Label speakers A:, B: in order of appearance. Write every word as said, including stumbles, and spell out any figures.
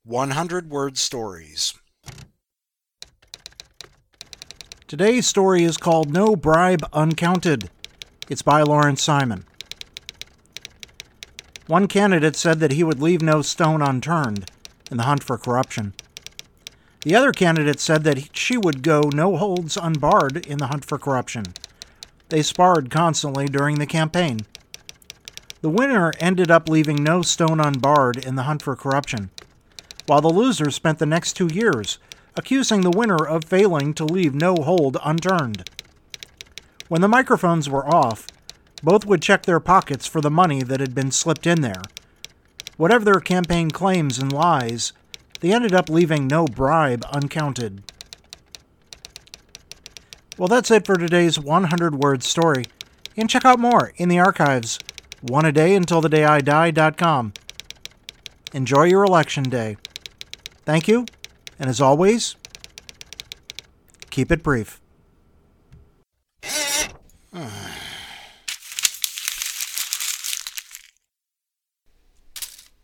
A: one hundred word stories.
B: Today's story is called No Bribe Uncounted. It's by Lawrence Simon. One candidate said that he would leave no stone unturned in the hunt for corruption. The other candidate said that she would go no holds unbarred in the hunt for corruption. They sparred constantly during the campaign. The winner ended up leaving no stone unbarred in the hunt for corruption, while the loser spent the next two years accusing the winner of failing to leave no hold unturned. When the microphones were off, both would check their pockets for the money that had been slipped in there. Whatever their campaign claims and lies, they ended up leaving no bribe uncounted. Well, that's it for today's one hundred word story. You can check out more in the archives, one a day until the day I die dot com. Enjoy your election day. Thank you, and as always, keep it brief.